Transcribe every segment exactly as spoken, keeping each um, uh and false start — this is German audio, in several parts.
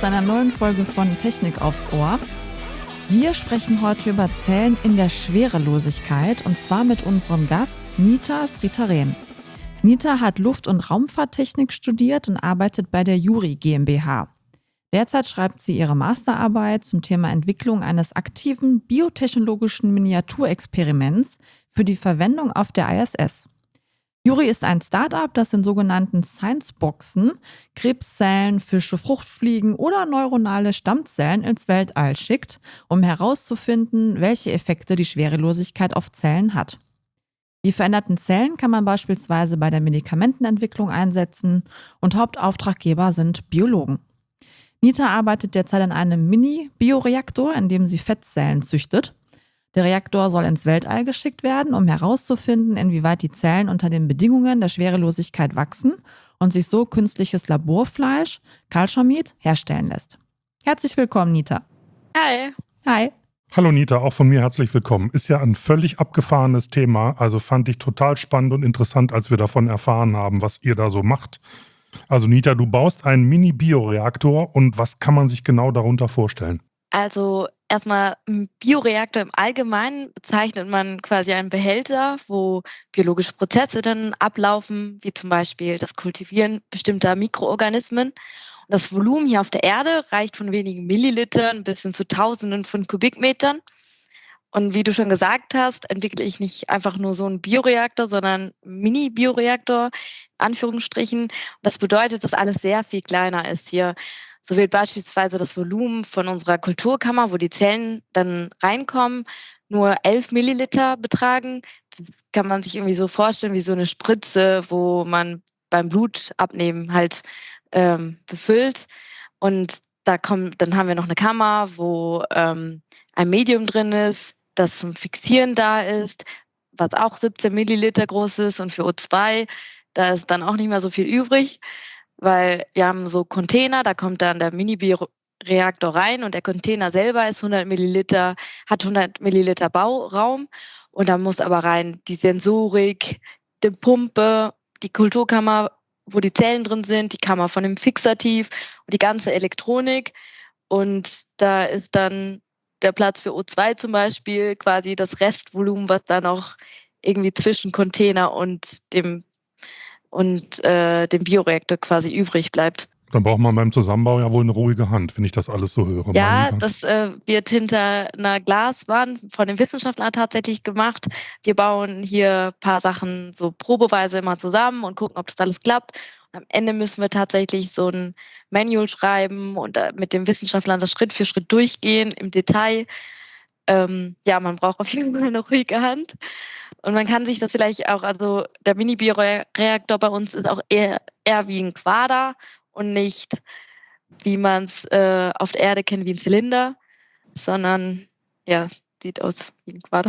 zu einer neuen Folge von Technik aufs Ohr. Wir sprechen heute über Zellen in der Schwerelosigkeit und zwar mit unserem Gast Nita Sritharan. Nita hat Luft- und Raumfahrttechnik studiert und arbeitet bei der JURI GmbH. Derzeit schreibt sie ihre Masterarbeit zum Thema Entwicklung eines aktiven biotechnologischen Miniaturexperiments für die Verwendung auf der I S S. JURI ist ein Start-up, das in sogenannten Science-Boxen Krebszellen, Fische, Fruchtfliegen oder neuronale Stammzellen ins Weltall schickt, um herauszufinden, welche Effekte die Schwerelosigkeit auf Zellen hat. Die veränderten Zellen kann man beispielsweise bei der Medikamentenentwicklung einsetzen und Hauptauftraggeber sind Biologen. Nita arbeitet derzeit an einem Mini-Bioreaktor, in dem sie Fettzellen züchtet. Der Reaktor soll ins Weltall geschickt werden, um herauszufinden, inwieweit die Zellen unter den Bedingungen der Schwerelosigkeit wachsen und sich so künstliches Laborfleisch, Culture Meat, herstellen lässt. Herzlich willkommen, Nita. Hi. Hi. Hallo Nita, auch von mir herzlich willkommen. Ist ja ein völlig abgefahrenes Thema, also fand ich total spannend und interessant, als wir davon erfahren haben, was ihr da so macht. Also Nita, du baust einen Mini-Bioreaktor und was kann man sich genau darunter vorstellen? Also erstmal ein Bioreaktor im Allgemeinen bezeichnet man quasi einen Behälter, wo biologische Prozesse dann ablaufen, wie zum Beispiel das Kultivieren bestimmter Mikroorganismen. Und das Volumen hier auf der Erde reicht von wenigen Millilitern bis hin zu Tausenden von Kubikmetern. Und wie du schon gesagt hast, entwickle ich nicht einfach nur so einen Bioreaktor, sondern einen Mini-Bioreaktor, in Anführungsstrichen. Das bedeutet, dass alles sehr viel kleiner ist hier. So wird beispielsweise das Volumen von unserer Kulturkammer, wo die Zellen dann reinkommen, nur elf Milliliter betragen. Das kann man sich irgendwie so vorstellen wie so eine Spritze, wo man beim Blutabnehmen halt ähm, befüllt. Und da kommt, dann haben wir noch eine Kammer, wo ähm, ein Medium drin ist, das zum Fixieren da ist, was auch siebzehn Milliliter groß ist. Und für O zwei, da ist dann auch nicht mehr so viel übrig, weil wir haben so Container, da kommt dann der Mini-Bioreaktor rein und der Container selber ist hundert Milliliter, hat hundert Milliliter Bauraum und da muss aber rein die Sensorik, die Pumpe, die Kulturkammer, wo die Zellen drin sind, die Kammer von dem Fixativ und die ganze Elektronik. Und da ist dann der Platz für O zwei zum Beispiel quasi das Restvolumen, was da noch irgendwie zwischen Container und dem und äh, dem Bioreaktor quasi übrig bleibt. Dann braucht man beim Zusammenbau ja wohl eine ruhige Hand, wenn ich das alles so höre. Ja, das äh, wird hinter einer Glaswand von den Wissenschaftlern tatsächlich gemacht. Wir bauen hier ein paar Sachen so probeweise immer zusammen und gucken, ob das alles klappt. Und am Ende müssen wir tatsächlich so ein Manual schreiben und äh, mit den Wissenschaftlern das Schritt für Schritt durchgehen im Detail. Ähm, ja, man braucht auf jeden Fall eine ruhige Hand. Und man kann sich das vielleicht auch, also der Mini-Bioreaktor bei uns ist auch eher, eher wie ein Quader und nicht, wie man es äh, auf der Erde kennt, wie ein Zylinder, sondern ja, sieht aus wie ein Quader.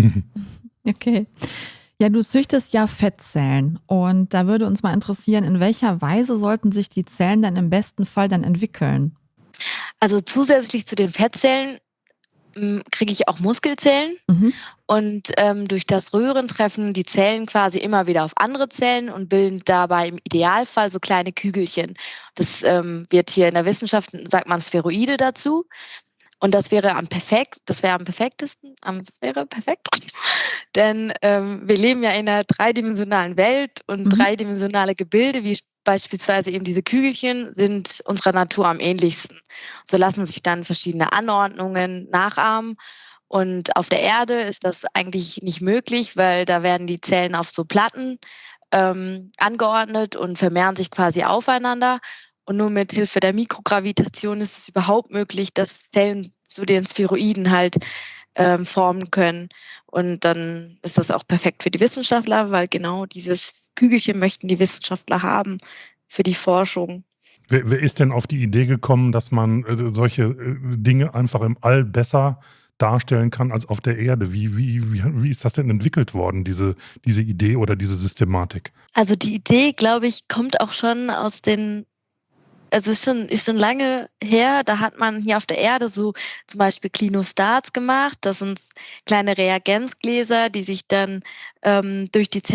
Okay. Ja, du züchtest ja Fettzellen und da würde uns mal interessieren, in welcher Weise sollten sich die Zellen dann im besten Fall dann entwickeln? Also zusätzlich zu den Fettzellen kriege ich auch Muskelzellen mhm. und ähm, durch das Rühren treffen die Zellen quasi immer wieder auf andere Zellen und bilden dabei im Idealfall so kleine Kügelchen. Das ähm, wird hier in der Wissenschaft, sagt man Spheroide dazu. Und das wäre am perfekt, das wäre am perfektesten, das wäre perfekt, denn ähm, wir leben ja in einer dreidimensionalen Welt und mhm. dreidimensionale Gebilde, wie beispielsweise eben diese Kügelchen, sind unserer Natur am ähnlichsten. So lassen sich dann verschiedene Anordnungen nachahmen und auf der Erde ist das eigentlich nicht möglich, weil da werden die Zellen auf so Platten ähm, angeordnet und vermehren sich quasi aufeinander. Und nur mit Hilfe der Mikrogravitation ist es überhaupt möglich, dass Zellen zu den Spheroiden halt ähm, formen können. Und dann ist das auch perfekt für die Wissenschaftler, weil genau dieses Kügelchen möchten die Wissenschaftler haben für die Forschung. Wer, wer ist denn auf die Idee gekommen, dass man äh, solche äh, Dinge einfach im All besser darstellen kann als auf der Erde? Wie, wie, wie, wie ist das denn entwickelt worden, diese, diese Idee oder diese Systematik? Also die Idee, glaube ich, kommt auch schon aus den Also ist schon, ist schon lange her, da hat man hier auf der Erde so zum Beispiel Klinostats gemacht. Das sind kleine Reagenzgläser, die sich dann ähm, durch die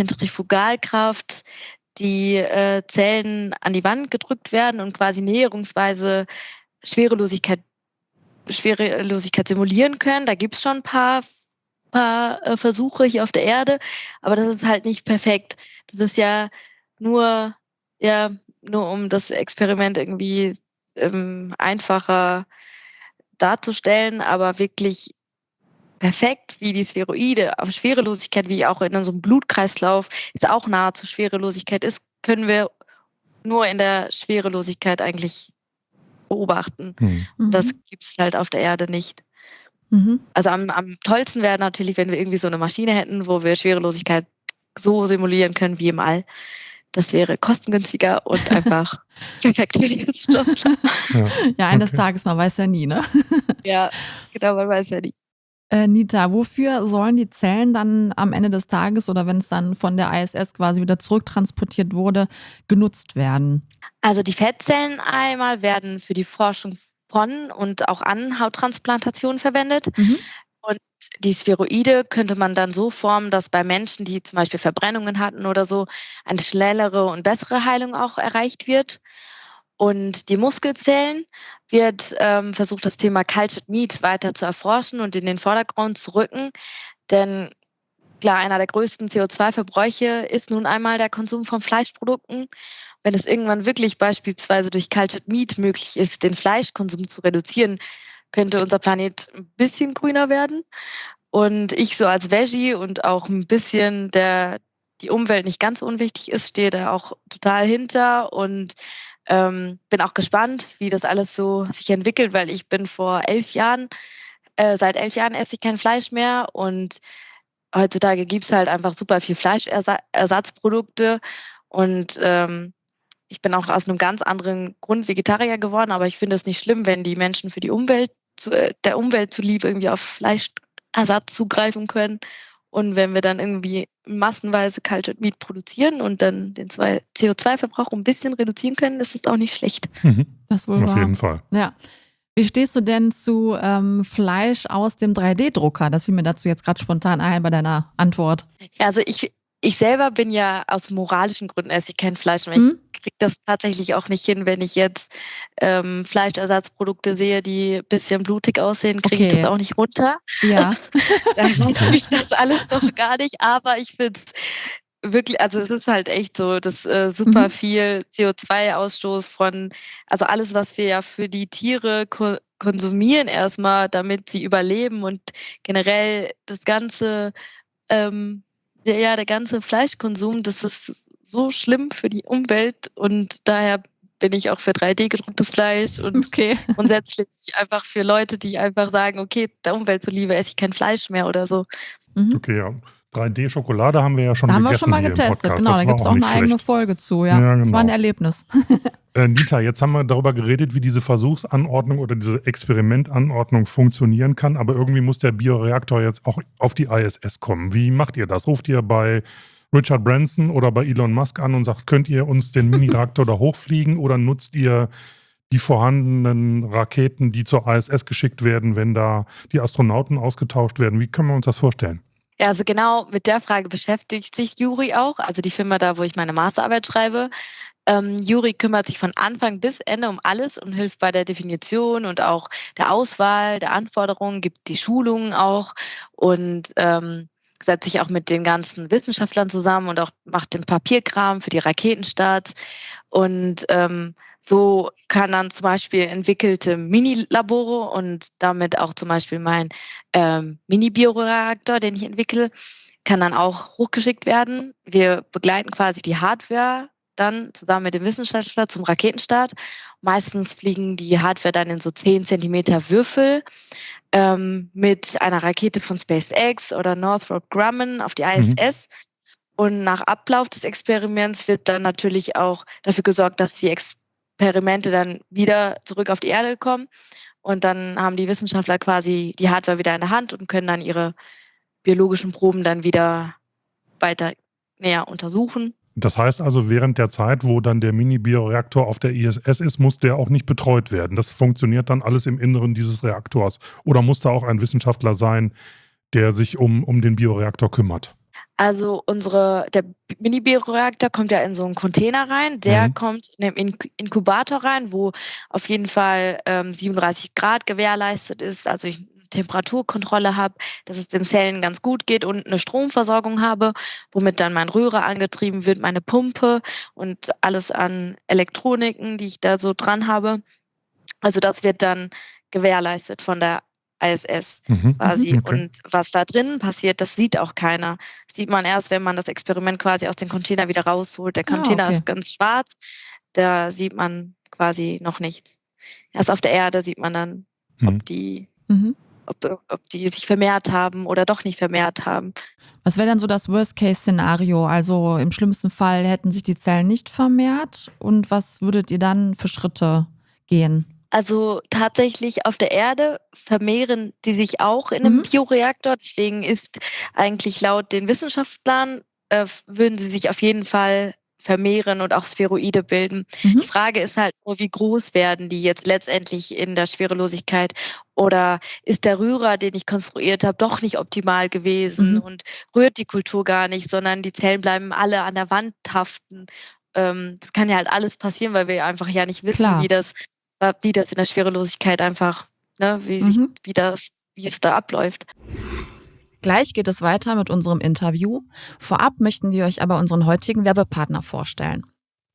Schwerelosigkeit, Schwerelosigkeit simulieren können. Da gibt es schon ein paar, paar äh, Versuche hier auf der Erde, aber das ist halt nicht perfekt. Das ist ja nur, ja, nur um das Experiment irgendwie ähm, einfacher darzustellen, aber wirklich perfekt wie die Spheroide, aber Schwerelosigkeit, wie auch in unserem Blutkreislauf jetzt auch nahezu Schwerelosigkeit ist, können wir nur in der Schwerelosigkeit eigentlich beobachten. Hm. Das Mhm. gibt es halt auf der Erde nicht. Mhm. Also am, am tollsten wäre natürlich, wenn wir irgendwie so eine Maschine hätten, wo wir Schwerelosigkeit so simulieren können wie im All. Das wäre kostengünstiger und einfach perfekt für die Wissenschaftler. Ja, Ja, eines okay. Tages, man weiß ja nie, ne? Ja, genau, man weiß ja nie. Äh, Nita, wofür sollen die Zellen dann am Ende des Tages oder wenn es dann von der I S S quasi wieder zurücktransportiert wurde, genutzt werden? Also die Fettzellen einmal werden für die Forschung von und auch an Hauttransplantationen verwendet. Mhm. Und die Spheroide könnte man dann so formen, dass bei Menschen, die zum Beispiel Verbrennungen hatten oder so, eine schnellere und bessere Heilung auch erreicht wird. Und die Muskelzellen wird ähm, versucht, das Thema Cultured Meat weiter zu erforschen und in den Vordergrund zu rücken. Denn klar, einer der größten C O zwei Verbräuche ist nun einmal der Konsum von Fleischprodukten. Wenn es irgendwann wirklich beispielsweise durch Cultured Meat möglich ist, den Fleischkonsum zu reduzieren, könnte unser Planet ein bisschen grüner werden. Und ich so als Veggie und auch ein bisschen der die Umwelt nicht ganz so unwichtig ist, stehe da auch total hinter und ähm, bin auch gespannt, wie das alles so sich entwickelt, weil ich bin vor elf Jahren, äh, seit elf Jahren esse ich kein Fleisch mehr und heutzutage gibt es halt einfach super viel Fleischersatzprodukte und ähm, ich bin auch aus einem ganz anderen Grund Vegetarier geworden, aber ich finde es nicht schlimm, wenn die Menschen für die Umwelt, zu, äh, der Umwelt zuliebe irgendwie auf Fleischersatz zugreifen können. Und wenn wir dann irgendwie massenweise Cultured Meat produzieren und dann den C O zwei Verbrauch ein bisschen reduzieren können, ist das auch nicht schlecht. Mhm. Das wohl Auf wahr. jeden Fall. Ja. Wie stehst du denn zu ähm, Fleisch aus dem drei D Drucker? Das fiel mir dazu jetzt gerade spontan ein bei deiner Antwort. Ja, also ich, ich selber bin ja aus moralischen Gründen esse ich kein Fleisch mehr. Mhm. Ich kriege das tatsächlich auch nicht hin, wenn ich jetzt ähm, Fleischersatzprodukte sehe, die ein bisschen blutig aussehen, kriege Okay. ich das auch nicht runter. Ja. Da reizt mich das alles noch gar nicht, aber ich finde es wirklich, also es ist halt echt so, dass äh, super Mhm. viel C O zwei Ausstoß von, also alles, was wir ja für die Tiere ko konsumieren erstmal, damit sie überleben und generell das ganze, ähm, ja, ja, der ganze Fleischkonsum, das ist so schlimm für die Umwelt und daher bin ich auch für drei D gedrucktes Fleisch und Okay. grundsätzlich einfach für Leute, die einfach sagen, okay, der Umwelt zuliebe esse ich kein Fleisch mehr oder so. Mhm. Okay, ja. drei D Schokolade haben wir ja schon Da haben wir gegessen schon mal hier im getestet, Podcast. genau. Das Da war gibt es auch auch nicht eine eigene schlecht. Folge zu, ja. Ja, Das war ein genau. Erlebnis. Äh, Nita, jetzt haben wir darüber geredet, wie diese Versuchsanordnung oder diese Experimentanordnung funktionieren kann, aber irgendwie muss der Bioreaktor jetzt auch auf die I S S kommen. Wie macht ihr das? Ruft ihr bei Richard Branson oder bei Elon Musk an und sagt, könnt ihr uns den Mini-Reaktor da hochfliegen oder nutzt ihr die vorhandenen Raketen, die zur I S S geschickt werden, wenn da die Astronauten ausgetauscht werden? Wie können wir uns das vorstellen? Ja, also genau mit der Frage beschäftigt sich Juri auch, also die Firma da, wo ich meine Masterarbeit schreibe. Ähm, Juri kümmert sich von Anfang bis Ende um alles und hilft bei der Definition und auch der Auswahl, der Anforderungen, gibt die Schulungen auch und ähm, setzt sich auch mit den ganzen Wissenschaftlern zusammen und auch macht den Papierkram für die Raketenstarts. Und ähm, so kann dann zum Beispiel entwickelte Mini-Labore und damit auch zum Beispiel mein ähm, Mini-Bioreaktor, den ich entwickle, kann dann auch hochgeschickt werden. Wir begleiten quasi die Hardware dann zusammen mit dem Wissenschaftler zum Raketenstart. Meistens fliegen die Hardware dann in so zehn Zentimeter Würfel ähm, mit einer Rakete von SpaceX oder Northrop Grumman auf die I S S. Mhm. Und nach Ablauf des Experiments wird dann natürlich auch dafür gesorgt, dass die Experimente dann wieder zurück auf die Erde kommen. Und dann haben die Wissenschaftler quasi die Hardware wieder in der Hand und können dann ihre biologischen Proben dann wieder weiter näher untersuchen. Das heißt also, während der Zeit, wo dann der Mini-Bioreaktor auf der I S S ist, muss der auch nicht betreut werden. Das funktioniert dann alles im Inneren dieses Reaktors. Oder muss da auch ein Wissenschaftler sein, der sich um, um den Bioreaktor kümmert? Also unsere, der Mini-Bioreaktor kommt ja in so einen Container rein. Der Mhm. kommt in den Ink- Inkubator rein, wo auf jeden Fall ähm, siebenunddreißig Grad gewährleistet ist. Also ich eine Temperaturkontrolle habe, dass es den Zellen ganz gut geht und eine Stromversorgung habe, womit dann mein Rührer angetrieben wird, meine Pumpe und alles an Elektroniken, die ich da so dran habe. Also das wird dann gewährleistet von der I S S Mhm. quasi. Okay. Und was da drin passiert, das sieht auch keiner. Das sieht man erst, wenn man das Experiment quasi aus dem Container wieder rausholt. Der Ah, Container okay. ist ganz schwarz, da sieht man quasi noch nichts. Erst auf der Erde sieht man dann, Mhm. ob die, Mhm. ob, ob die sich vermehrt haben oder doch nicht vermehrt haben. Was wäre dann so das Worst-Case-Szenario? Also im schlimmsten Fall hätten sich die Zellen nicht vermehrt und was würdet ihr dann für Schritte gehen? Also tatsächlich auf der Erde vermehren die sich auch in einem Mhm. Bioreaktor. Deswegen ist eigentlich laut den Wissenschaftlern, äh, würden sie sich auf jeden Fall vermehren und auch Spheroide bilden. Mhm. Die Frage ist halt nur, wie groß werden die jetzt letztendlich in der Schwerelosigkeit? Oder ist der Rührer, den ich konstruiert habe, doch nicht optimal gewesen Mhm. und rührt die Kultur gar nicht, sondern die Zellen bleiben alle an der Wand haften? Ähm, das kann ja halt alles passieren, weil wir einfach ja nicht wissen, Klar. wie das wie das in der Schwerelosigkeit einfach, ne, wie sich, Mhm. wie das, wie es da abläuft. Gleich geht es weiter mit unserem Interview. Vorab möchten wir euch aber unseren heutigen Werbepartner vorstellen.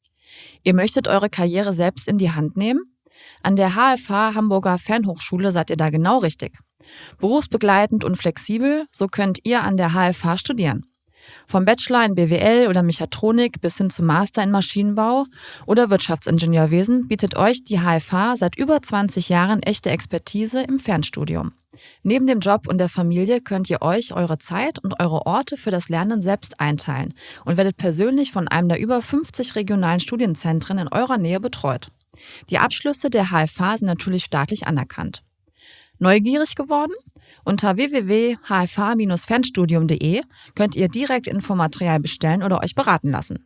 Ihr möchtet eure Karriere selbst in die Hand nehmen? An der H F H Hamburger Fernhochschule seid ihr da genau richtig. Berufsbegleitend und flexibel, so könnt ihr an der H F H studieren. Vom Bachelor in B W L oder Mechatronik bis hin zum Master in Maschinenbau oder Wirtschaftsingenieurwesen bietet euch die H F H seit über zwanzig Jahren echte Expertise im Fernstudium. Neben dem Job und der Familie könnt ihr euch eure Zeit und eure Orte für das Lernen selbst einteilen und werdet persönlich von einem der über fünfzig regionalen Studienzentren in eurer Nähe betreut. Die Abschlüsse der H F H sind natürlich staatlich anerkannt. Neugierig geworden? Unter w w w punkt h f h dash fernstudium punkt d e könnt ihr direkt Infomaterial bestellen oder euch beraten lassen.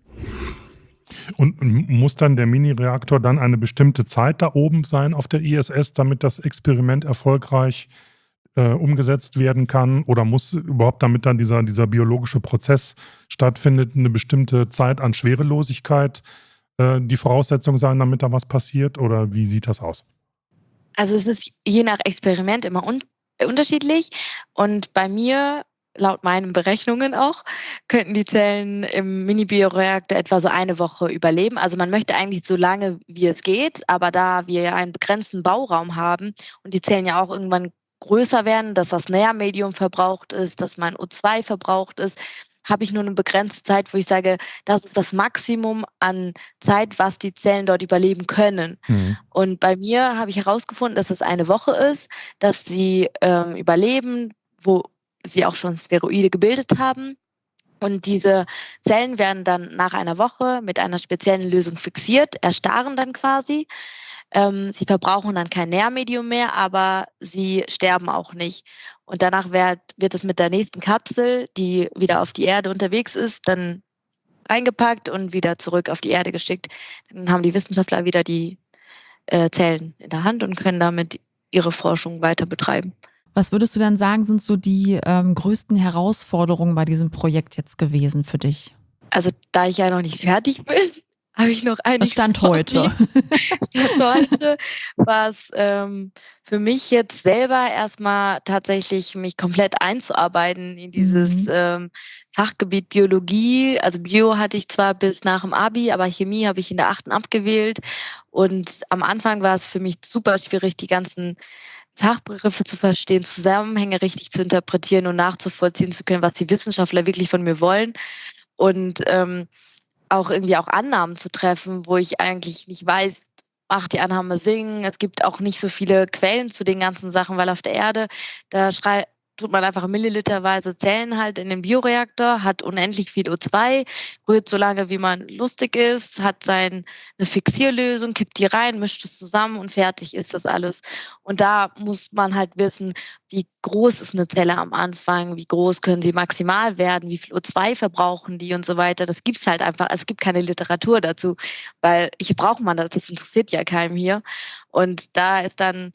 Und muss dann der Mini-Reaktor dann eine bestimmte Zeit da oben sein auf der I S S, damit das Experiment erfolgreich äh, umgesetzt werden kann? Oder muss überhaupt, damit dann dieser, dieser biologische Prozess stattfindet, eine bestimmte Zeit an Schwerelosigkeit äh, die Voraussetzung sein, damit da was passiert? Oder wie sieht das aus? Also es ist je nach Experiment immer un unterschiedlich. Und bei mir, laut meinen Berechnungen auch, könnten die Zellen im Mini-Bioreaktor etwa so eine Woche überleben. Also man möchte eigentlich so lange, wie es geht, aber da wir ja einen begrenzten Bauraum haben und die Zellen ja auch irgendwann größer werden, dass das Nährmedium verbraucht ist, dass mein O zwei verbraucht ist, habe ich nur eine begrenzte Zeit, wo ich sage, das ist das Maximum an Zeit, was die Zellen dort überleben können. Mhm. Und bei mir habe ich herausgefunden, dass es eine Woche ist, dass sie ähm, überleben, wo sie auch schon Spheroide gebildet haben. Und diese Zellen werden dann nach einer Woche mit einer speziellen Lösung fixiert, erstarren dann quasi. Ähm, sie verbrauchen dann kein Nährmedium mehr, aber sie sterben auch nicht. Und danach wird, wird es mit der nächsten Kapsel, die wieder auf die Erde unterwegs ist, dann eingepackt und wieder zurück auf die Erde geschickt. Dann haben die Wissenschaftler wieder die äh, Zellen in der Hand und können damit ihre Forschung weiter betreiben. Was würdest du dann sagen, sind so die ähm, größten Herausforderungen bei diesem Projekt jetzt gewesen für dich? Also da ich ja noch nicht fertig bin, habe ich noch einiges Was Stand vor heute? mir. Stand heute, was ähm, für mich jetzt selber erstmal tatsächlich mich komplett einzuarbeiten in dieses Mhm. ähm, Fachgebiet Biologie. Also Bio hatte ich zwar bis nach dem Abi, aber Chemie habe ich in der achten abgewählt. Und am Anfang war es für mich super schwierig, die ganzen Fachbegriffe zu verstehen, Zusammenhänge richtig zu interpretieren und nachzuvollziehen zu können, was die Wissenschaftler wirklich von mir wollen. Und ähm, auch irgendwie auch Annahmen zu treffen, wo ich eigentlich nicht weiß, macht die Annahme Sinn. Es gibt auch nicht so viele Quellen zu den ganzen Sachen, weil auf der Erde, da schrei tut man einfach milliliterweise Zellen halt in den Bioreaktor, hat unendlich viel O zwei, rührt so lange, wie man lustig ist, hat sein, eine Fixierlösung, kippt die rein, mischt es zusammen und fertig ist das alles. Und da muss man halt wissen, wie groß ist eine Zelle am Anfang, wie groß können sie maximal werden, wie viel O zwei verbrauchen die und so weiter. Das gibt es halt einfach, es gibt keine Literatur dazu, weil hier braucht man das, das interessiert ja keinem hier. Und da ist dann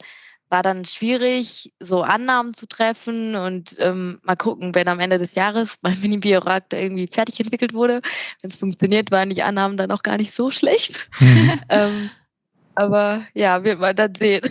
war dann schwierig, so Annahmen zu treffen und ähm, mal gucken, wenn am Ende des Jahres mein Mini-Bioreaktor irgendwie fertig entwickelt wurde. Wenn es funktioniert, waren die Annahmen dann auch gar nicht so schlecht. Mhm. ähm, aber ja, wird man dann sehen.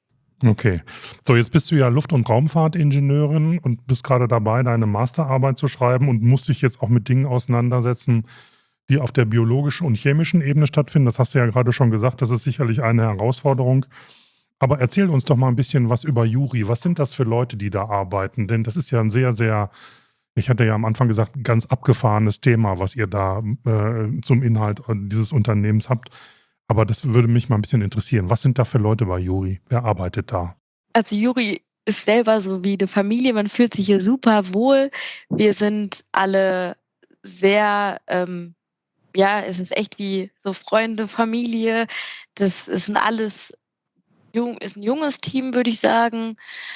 Okay. So, jetzt bist du ja Luft- und Raumfahrtingenieurin und bist gerade dabei, deine Masterarbeit zu schreiben und musst dich jetzt auch mit Dingen auseinandersetzen, die auf der biologischen und chemischen Ebene stattfinden. Das hast du ja gerade schon gesagt, das ist sicherlich eine Herausforderung. Aber erzähl uns doch mal ein bisschen was über Juri. Was sind das für Leute, die da arbeiten? Denn das ist ja ein sehr, sehr, ich hatte ja am Anfang gesagt, ganz abgefahrenes Thema, was ihr da äh, zum Inhalt dieses Unternehmens habt. Aber das würde mich mal ein bisschen interessieren. Was sind da für Leute bei Juri? Wer arbeitet da? Also Juri ist selber so wie eine Familie, man fühlt sich hier super wohl. Wir sind alle sehr, ähm, ja, es ist echt wie so Freunde, Familie. Das ist ein alles jung, ist ein junges Team, würde ich sagen.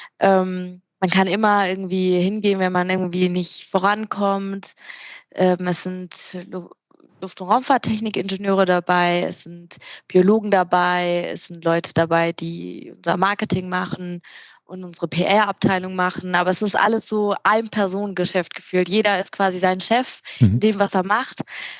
Ähm, man kann immer irgendwie hingehen, wenn man irgendwie nicht vorankommt. Ähm, es sind Lu- Luft- und Raumfahrttechnikingenieure dabei, es sind Biologen dabei, es sind Leute dabei, die unser Marketing machen und unsere P R-Abteilung machen. Aber es ist alles so ein Personengeschäft gefühlt. Jeder ist quasi sein Chef in Mhm. dem, was er macht.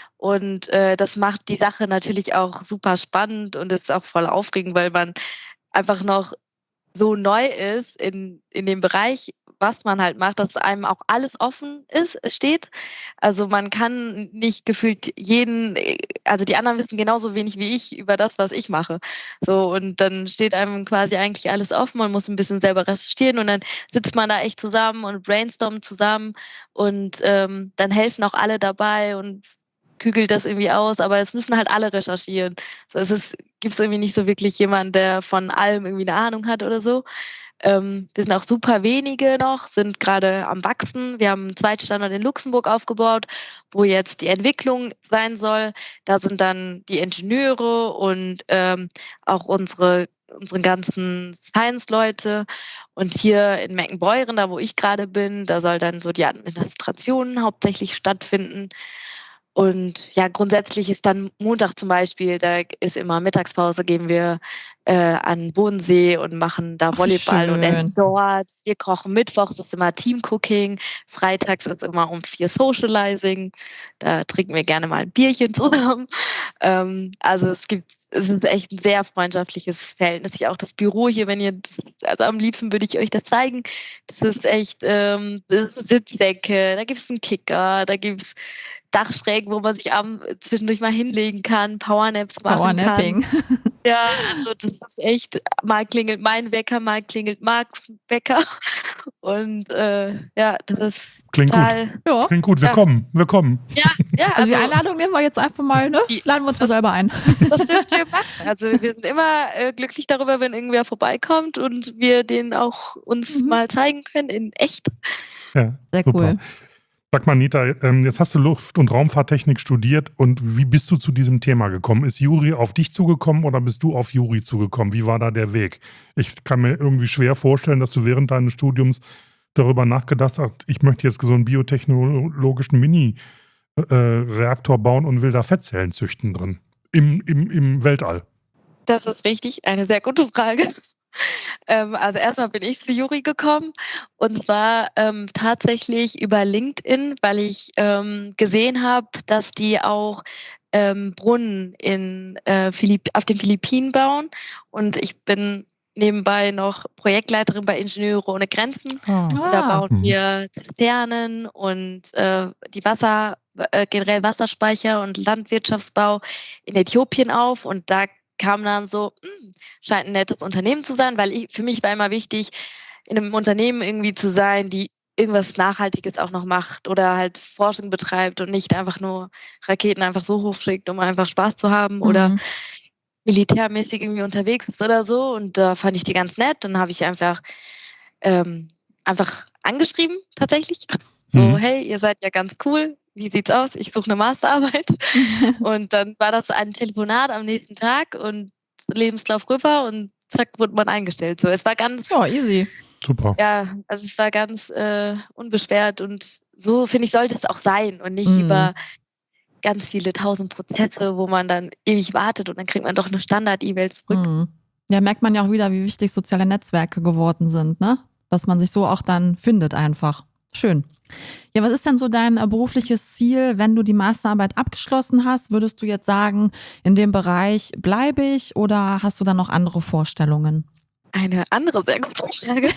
Und äh, das macht die Sache natürlich auch super spannend und ist auch voll aufregend, weil man einfach noch so neu ist in, in dem Bereich, was man halt macht, dass einem auch alles offen ist, steht. Also man kann nicht gefühlt jeden, also die anderen wissen genauso wenig wie ich über das, was ich mache. So, und dann steht einem quasi eigentlich alles offen, man muss ein bisschen selber recherchieren und dann sitzt man da echt zusammen und brainstormt zusammen und ähm, dann helfen auch alle dabei und kügelt das irgendwie aus, aber es müssen halt alle recherchieren. So, es ist, gibt es irgendwie nicht so wirklich jemanden, der von allem irgendwie eine Ahnung hat oder so. Ähm, wir sind auch super wenige noch, sind gerade am Wachsen. Wir haben einen zweiten Standort in Luxemburg aufgebaut, wo jetzt die Entwicklung sein soll. Da sind dann die Ingenieure und ähm, auch unsere, unsere ganzen Science-Leute. Und hier in Meckenbeuren, da wo ich gerade bin, da soll dann so die Administration hauptsächlich stattfinden. Und ja, grundsätzlich ist dann Montag zum Beispiel, da ist immer Mittagspause, gehen wir äh, an den Bodensee und machen da Ach, wie Volleyball und essen schön. dort. Wir kochen mittwochs, ist immer Teamcooking, freitags ist immer um vier Socializing. Da trinken wir gerne mal ein Bierchen zusammen. Ähm, also es gibt, es ist echt ein sehr freundschaftliches Verhältnis. Ich auch das Büro hier, wenn ihr, das, also am liebsten würde ich euch das zeigen. Das ist echt, ähm, das ist Sitzdecke, da gibt es einen Kicker, da gibt es Dachschrägen, wo man sich abends zwischendurch mal hinlegen kann, Powernaps machen kann. Powernapping. Ja, also das ist echt, mal klingelt mein Wecker, mal klingelt Marks Wecker. Und äh, ja, das ist Klingt gut. total. Ja. Klingt gut. Wir Ja. kommen. Wir kommen. Ja, ja, Also die also Einladung nehmen wir jetzt einfach mal, ne? Die- Laden wir uns mal das- selber ein. das dürft ihr machen. Also wir sind immer äh, glücklich darüber, wenn irgendwer vorbeikommt und wir den auch uns Mhm. mal zeigen können in echt. Ja, Sehr super. cool. Sag mal, Nita, ähm, jetzt hast du Luft- und Raumfahrttechnik studiert und wie bist du zu diesem Thema gekommen? Ist Juri auf dich zugekommen oder bist du auf Juri zugekommen? Wie war da der Weg? Ich kann mir irgendwie schwer vorstellen, dass du während deines Studiums darüber nachgedacht hast, ich möchte jetzt so einen biotechnologischen Mini-Reaktor bauen und will da Fettzellen züchten drin. Im, im, im Weltall. Das ist richtig, eine sehr gute Frage. Ähm, also erstmal bin ich zu Juri gekommen und zwar ähm, tatsächlich über LinkedIn, weil ich ähm, gesehen habe, dass die auch ähm, Brunnen in, äh, Philipp- auf den Philippinen bauen und ich bin nebenbei noch Projektleiterin bei Ingenieure ohne Grenzen. Ah. Und da Ah. bauen Mhm. wir Zisternen und äh, die Wasser, äh, generell Wasserspeicher und Landwirtschaftsbau in Äthiopien auf und da kam dann so, hm, scheint ein nettes Unternehmen zu sein, weil ich, für mich war immer wichtig, in einem Unternehmen irgendwie zu sein, die irgendwas Nachhaltiges auch noch macht oder halt Forschung betreibt und nicht einfach nur Raketen einfach so hochschickt, um einfach Spaß zu haben oder Mhm. militärmäßig irgendwie unterwegs ist oder so. Und da fand ich die ganz nett. Dann habe ich einfach, ähm, einfach angeschrieben, tatsächlich. So, Mhm. hey, ihr seid ja ganz cool. Wie sieht's aus? Ich suche eine Masterarbeit. Und dann war das ein Telefonat am nächsten Tag und Lebenslauf rüber und zack, wurde man eingestellt. So, es war ganz, Ja, easy. Super. ja, also es war ganz äh, unbeschwert und so, finde ich, sollte es auch sein und nicht Mhm. über ganz viele tausend Prozesse, wo man dann ewig wartet und dann kriegt man doch eine Standard-E-Mail zurück. Mhm. Ja, merkt man ja auch wieder, wie wichtig soziale Netzwerke geworden sind, ne? Dass man sich so auch dann findet einfach. Schön. Ja, was ist denn so dein äh, berufliches Ziel, wenn du die Masterarbeit abgeschlossen hast? Würdest du jetzt sagen, in dem Bereich bleibe ich oder hast du dann noch andere Vorstellungen? Eine andere sehr gute Frage.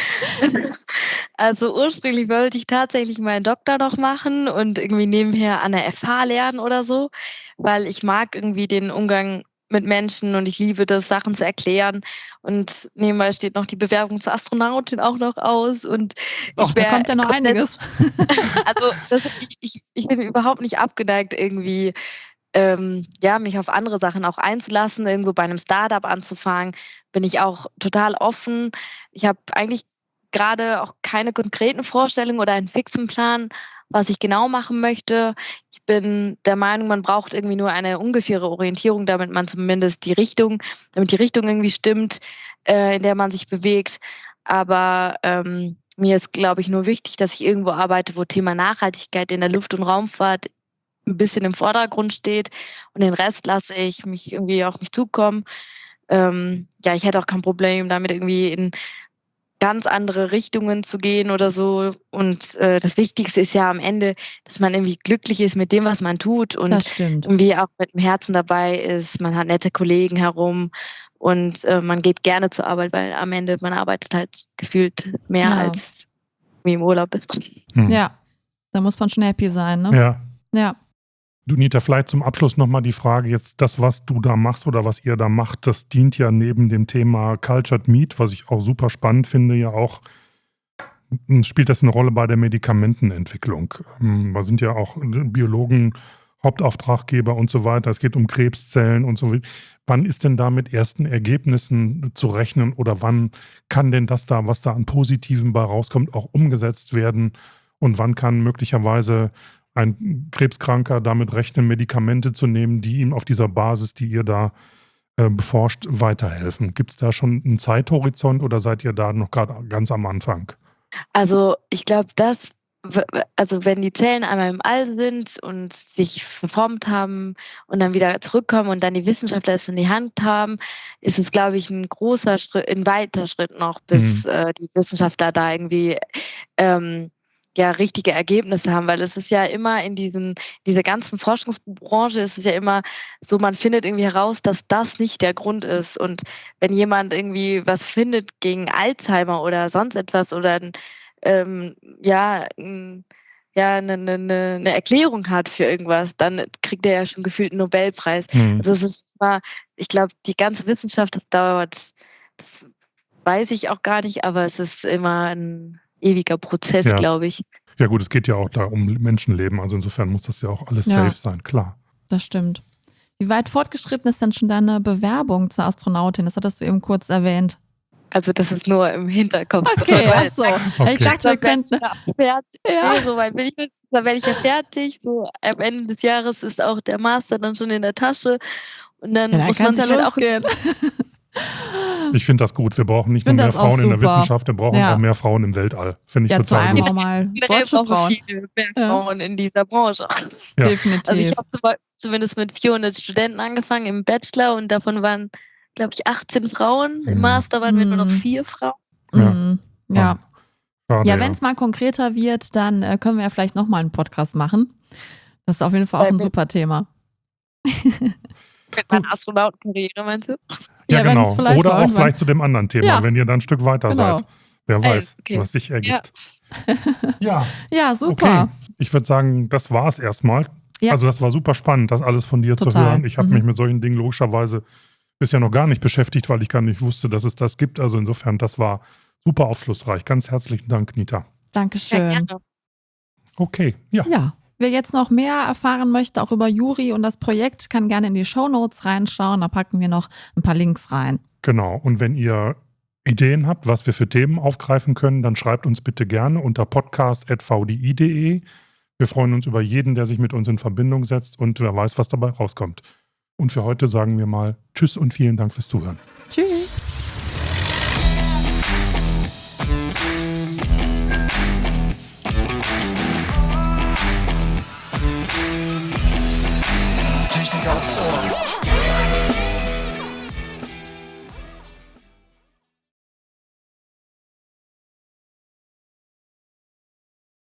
Also ursprünglich wollte ich tatsächlich meinen Doktor noch machen und irgendwie nebenher an der F H lernen oder so, weil ich mag irgendwie den Umgang mit Menschen und ich liebe das, Sachen zu erklären. Und nebenbei steht noch die Bewerbung zur Astronautin auch noch aus. Und Och, ich da wäre kommt ja noch komplett, einiges. also das, ich, ich, ich bin überhaupt nicht abgeneigt, irgendwie ähm, ja, mich auf andere Sachen auch einzulassen, irgendwo bei einem Startup anzufangen, bin ich auch total offen. Ich habe eigentlich gerade auch keine konkreten Vorstellungen oder einen fixen Plan, was ich genau machen möchte. Ich bin der Meinung, man braucht irgendwie nur eine ungefähre Orientierung, damit man zumindest die Richtung, damit die Richtung irgendwie stimmt, äh, in der man sich bewegt. Aber ähm, mir ist, glaube ich, nur wichtig, dass ich irgendwo arbeite, wo Thema Nachhaltigkeit in der Luft- und Raumfahrt ein bisschen im Vordergrund steht und den Rest lasse ich mich irgendwie auf mich zukommen. Ähm, ja, ich hätte auch kein Problem damit, irgendwie in ganz andere Richtungen zu gehen oder so. Und äh, das Wichtigste ist ja am Ende, dass man irgendwie glücklich ist mit dem, was man tut und Das stimmt. irgendwie auch mit dem Herzen dabei ist. Man hat nette Kollegen herum und äh, man geht gerne zur Arbeit, weil am Ende man arbeitet halt gefühlt mehr Ja. als wie im Urlaub ist. Hm. Ja, da muss man schon happy sein, ne? Ja. Ja. Du, Nita, vielleicht zum Abschluss nochmal die Frage, jetzt das, was du da machst oder was ihr da macht, das dient ja neben dem Thema Cultured Meat, was ich auch super spannend finde, ja auch, spielt das eine Rolle bei der Medikamentenentwicklung. Ähm, Da sind ja auch Biologen Hauptauftraggeber und so weiter. Es geht um Krebszellen und so. Wann ist denn da mit ersten Ergebnissen zu rechnen oder wann kann denn das da, was da an Positiven bei rauskommt, auch umgesetzt werden? Und wann kann möglicherweise ein Krebskranker damit rechnen, Medikamente zu nehmen, die ihm auf dieser Basis, die ihr da äh, beforscht, weiterhelfen? Gibt es da schon einen Zeithorizont oder seid ihr da noch gerade ganz am Anfang? Also ich glaube, das, w- w- also wenn die Zellen einmal im All sind und sich verformt haben und dann wieder zurückkommen und dann die Wissenschaftler es in die Hand haben, ist es, glaube ich, ein großer Schritt, ein weiter Schritt noch, bis Mhm. äh, die Wissenschaftler da irgendwie ähm, ja, richtige Ergebnisse haben, weil es ist ja immer in diesen, dieser ganzen Forschungsbranche ist es ja immer so, man findet irgendwie heraus, dass das nicht der Grund ist. Und wenn jemand irgendwie was findet gegen Alzheimer oder sonst etwas oder ein, ähm, ja, ein, ja, eine, eine, eine Erklärung hat für irgendwas, dann kriegt er ja schon gefühlt einen Nobelpreis. Mhm. Also es ist immer, ich glaube, die ganze Wissenschaft, das dauert, das weiß ich auch gar nicht, aber es ist immer ein ewiger Prozess, Ja. glaube ich. Ja gut, es geht ja auch da um Menschenleben, also insofern muss das ja auch alles Ja. safe sein, klar. Das stimmt. Wie weit fortgeschritten ist denn schon deine Bewerbung zur Astronautin? Das hattest du eben kurz erwähnt. Also das ist nur im Hinterkopf. Okay, Weil- ach so. Okay. Ich dachte, wir Da werd könnten. ich ja fertig. Ja. Nee, so weit bin ich nicht. Da werde ich ja fertig. So am Ende des Jahres ist auch der Master dann schon in der Tasche. Und dann Ja, dann muss man kann es sich ja halt auch losgehen. Ich finde das gut. Wir brauchen nicht nur Find mehr das auch Frauen in der super. Wissenschaft, wir brauchen Ja. auch mehr Frauen im Weltall. Finde ich Ja, zu total einem gut. auch mal generell deutsche brauchen wir Frauen. viele mehr Ja. Frauen in dieser Branche. Ja. Definitiv. Also ich habe zum Beispiel zumindest mit vierhundert Studenten angefangen im Bachelor und davon waren, glaube ich, achtzehn Frauen. Im Mhm. Master waren wir nur noch Mhm. vier Frauen. Ja. Mhm. Ja. Schade, Ja, wenn es mal konkreter wird, dann äh, können wir ja vielleicht nochmal einen Podcast machen. Das ist auf jeden Fall auch Weil ein wir- super Thema. Mit meiner Astronautenkarriere, meinst du? Ja, Ja, wenn es genau. vielleicht Oder mal auch irgendwann- vielleicht zu dem anderen Thema, Ja. wenn ihr dann ein Stück weiter Genau. seid. Wer Ey, weiß, okay. was sich ergibt. Ja, Ja, super. okay. Ich würde sagen, das war es erstmal. Ja. Also das war super spannend, das alles von dir zu Total. hören. Ich habe Mhm. mich mit solchen Dingen logischerweise bisher noch gar nicht beschäftigt, weil ich gar nicht wusste, dass es das gibt. Also insofern, das war super aufschlussreich. Ganz herzlichen Dank, Nita. Ja, Dankeschön. gerne. Okay, ja. Ja, wer jetzt noch mehr erfahren möchte, auch über Juri und das Projekt, kann gerne in die Shownotes reinschauen. Da packen wir noch ein paar Links rein. Genau. Und wenn ihr Ideen habt, was wir für Themen aufgreifen können, dann schreibt uns bitte gerne unter podcast at v d i punkt d e. Wir freuen uns über jeden, der sich mit uns in Verbindung setzt und wer weiß, was dabei rauskommt. Und für heute sagen wir mal Tschüss und vielen Dank fürs Zuhören. Tschüss.